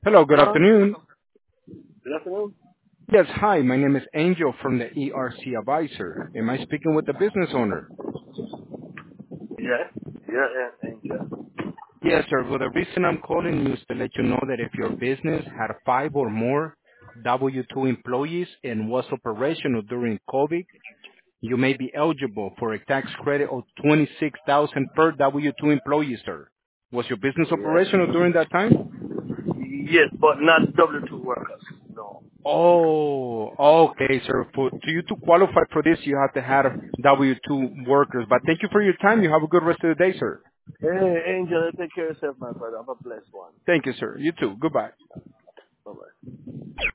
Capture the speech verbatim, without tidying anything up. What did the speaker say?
Hello, good Hello? afternoon. Good afternoon? Yes, hi, my name is Angel from the E R C Advisor. Am I speaking with the business owner? Yeah. Yeah, yeah, Angel. Yes, sir. Well, the reason I'm calling you is to let you know that if your business had five or more W two employees and was operational during COVID, you may be eligible for a tax credit of twenty-six thousand dollars per W two employee, sir. Was your business Yeah. operational during that time? Yes, but not W two workers. No. Oh, okay, sir. For to you to qualify for this, you have to have W two workers. But thank you for your time. You have a good rest of the day, sir. Hey, Angel, take care of yourself, my brother. Have a blessed one. Thank you, sir. You too. Goodbye. Bye-bye.